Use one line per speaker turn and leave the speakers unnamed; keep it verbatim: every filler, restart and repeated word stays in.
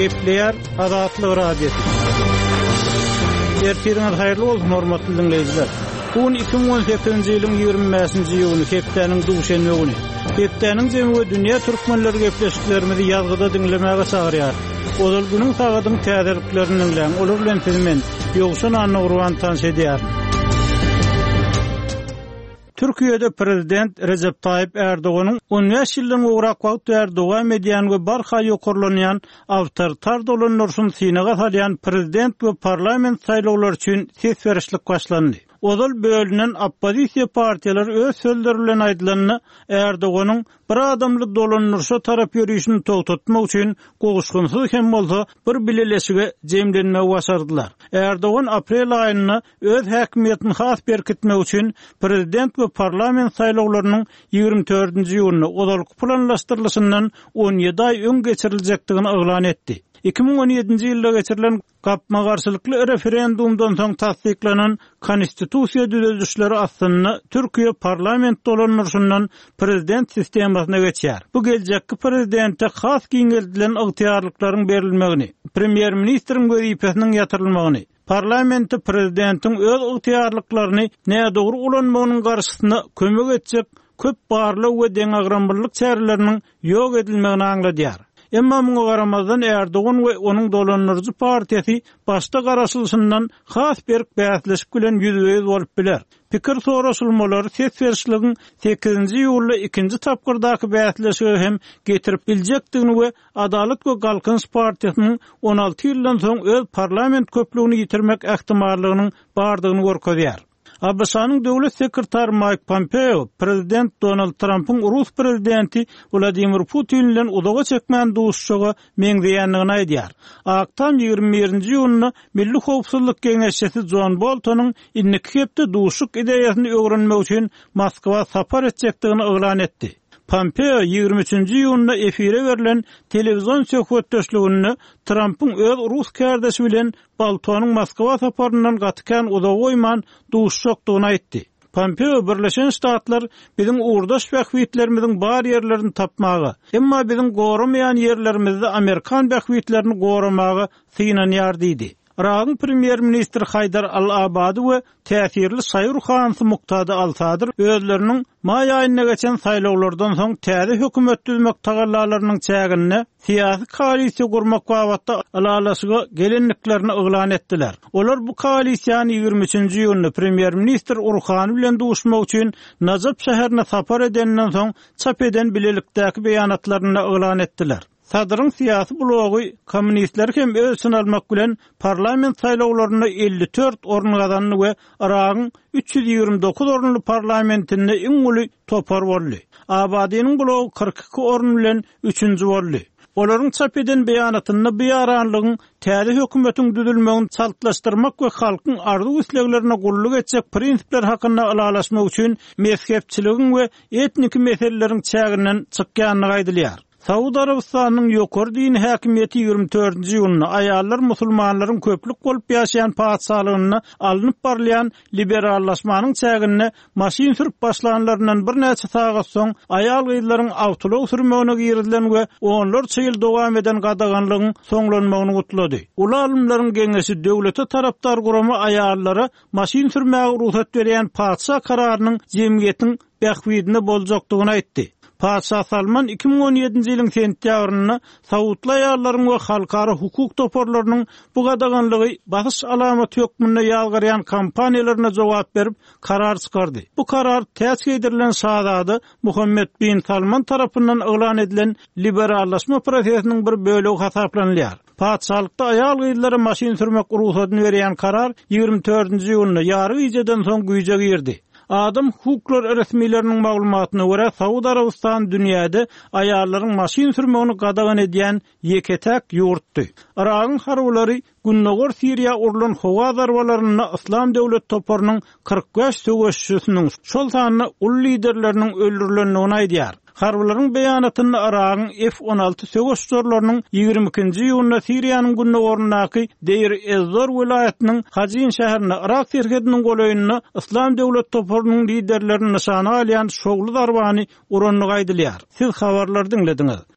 Gepleyer Azatlyk radiosu. Ertiriniz hayırlı olsun hormatly dinleyijiler. Bugün iki bin on sekizinji ýylyň ýygrimi beşinji ýyly hepdeniň duşenme güni. Hepdeniň jemy we dünýä türkmenleri gepleşiklerimizi ýazgyda dinlemäge çagyrýar. Ol günüň sagadyň täzirliklerini bilen olar bilen sizmen ýogşan anny urwan tanş edýär. Türkiýede prezident Recep Tayyip Erdoğan'ın on beş ýyldan ugrak wagt Erdoğan mediýany we barha ýokurlanýan awtoritar dolanlaryň synaga salýan prezident we parlament saýlawlary üçin ses berişlik başlandy. Odal bölünen oppozisiýa partiýalar öz sözleri bilen aýdylanyny Erdoğanyň bir adamly dolanlyrşa tarap ýürüýüşini togtatmak üçin goguşgunsyz hem bolsa bir bilelesige jemlenmäge başardylar. Erdoğan aprel aýyny öz häkimiýetini has berkitmek üçin prezident we parlament saýlawlarynyň ýygrimi dördünji ýylyny odal planlaşdyrylşyndan on ýedi aý öň geçiriljekdigini eglan etdi. iki bin on ýedinji ýylda geçirilen gapma garşylykly referendumdan soň tasdiklanan konstitusiýa düzüldüşleri aslında Türkiýe parlament dolanlyrşyndan prezident sistemasyna geçýär. Bu geljekki prezidente has giňeldilen ygtyarlyklaryň berilmegini, premier ministriň göýüpesiniň ýatyrylmagyny, parlamenti prezidentin öz ygtyarlyklaryny näme dogry ulanmagynyň garşysyna kömek etjek köp barly we deňagramlyk çäreleriniň ýok edilmegini aňladýar. Emma muňa garamazdan Erdoğan we onuň dolanlyrjy partiýasy başda garaşylşyndan has berk bäsleşik bilen ýüzbeýüz bolup biler. Pikir soraşylmalary ses berişligiň sekizinji ýyly ikinji tapgyrdaky bäsleşigi hem getirip biljekdigini we Adalet we Galkynç partiýasynyň on alty ýyldan soň öz parlament köpligini ýitirmek ähtimallygynyň bardygyny görkezýär. A B S-nyň döwlet sekretary Mike Pompeo, prezident Donald Trump'ın Rus prezidenti Vladimir Putin bilen udaga çekmän duşşuga meňzeýänligini aýdýar. Aktam ýygrimi birinji ýylyny Milli Howpsuzlyk Geňeşçisi John Bolton'un inniki hepde duşşuk ideýasyny öwrenmek üçin Moskwa sapar etjekdigini eglan etdi. Pompeo ýygrimi üçinji ýylyna efire berilen telewizyon söhbetdeşligini Trump'ın öz Rus kardeşi bilen Bolton'un Moskwa saparyndan gatykän udaga goýman duşşukdygyny aýtdy. Pompeo Birleşen Ştatlar biziň uğurdaş bähwitlerimiziň bar ýerlerini tapmagy, emma biziň goramaýan ýerlerimizde Amerikan bähwitlerini goramagy synanýar diýdi. Irak'ın premier ministri Haydar al-Abadi we täsirli Saýur Hansy Muqtada al-Sadr özleriniň may aýyna geçen saýlawlardan soň täze hökümet düzmek tagallalarynyň çägini syýasy koalisiýa gurmak wagtda alalaşyga gelenliklerini eglan etdiler. Olar bu koalisiýany ýygrimi üçinji ýylyny premier ministr Urhan bilen duşmak üçin Najaf şäherine sapar edenden soň çap eden bilelikdäki beýanatlaryny eglan etdiler. Sadryň syýasy blogy kommunistler hem öz sınalmak bilen parlament saýlawlaryny elli dört orun gazandy we Iragyň üç ýüz ýygrimi dokuz orunly parlamentinde iň uly topar boldy. Abadynyň blogy kırk iki orun bilen üçinji boldy. Olaryň çap eden beýanatyny bu ýaranlygyň täze hökümetiň düzülmegini çaltlaşdyrmak we halkyň arzu isleglerine gulluk etjek prinsipler hakynda alalaşmak üçin mezhepçiligiň we etnik meseleleriň çäginden çykýanyny aýdylýar. Saudi Arabistanyň ýokary din häkimiýeti ýygrimi dördünji ýylyny aýallar musulmanlaryň köplük bolup ýaşaýan paçalygyny alınıp barlayan liberallaşmanyň çägini maşin sürüp başlanlaryndan bir näçe sagat soň aýal gyzlaryň awtolog sürmegine girdilen we onlarça ýyl dowam eden gadaganlygyň soňlanmagyny gutlady. Ulu alymlaryň geňeşi döwlete tarapdar gurama aýallara maşin sürmäge ruhsat berýän paça kararynyň jemgyýetiň bähwidine boljakdygyny aýtdy. Paşa Salman iki bin on ýedinji ýylyň sentýabryny Saudly aýallaryň we halkara hukuk toparlarynyň bu gadaganlygy basyş alamaty hökmüne ýalgaryan kampaniýalaryna jogap berip karar çykardy. Bu karar täsir edilen şahzady Muhammed bin Salman tarapyndan eglan edilen liberallaşma prosesiniň bir bölegi hasaplanýar. Paçalykda aýal gyzlara maşin sürmek ruhsatyny berýän karar ýygrimi dördünji ýylyny ýary ýyjydan soň güýje girdi. Adam hukuklar resmilerinin maglumatyna görä Saudi Arabistan dünýäde aýallaryň maşin sürmegini gadagan edýän ýeketäk ýurtdy. Iragyň harwlary Günnogor Siriýa urulan howa zarwalaryny İslam döwlet toparynyň kırk beş söwüşçüsiniň şol sanyny ul liderleriniň öldürilendigini aýdýar. Harwlaryň beýanatyny Iragyň F on alty söwüşçülarynyň ýygrimi ikinji ýylyna Siriýanyň Günnogorundaky Deir ez-Zor vilayatynyň Hajin şäherine Irak serhediniň golaýyny İslam döwlet toparynyň liderlerini nyşana alýan şogly zarwany uranlygy aýdylýar. Siz habarlary dinlediňiz.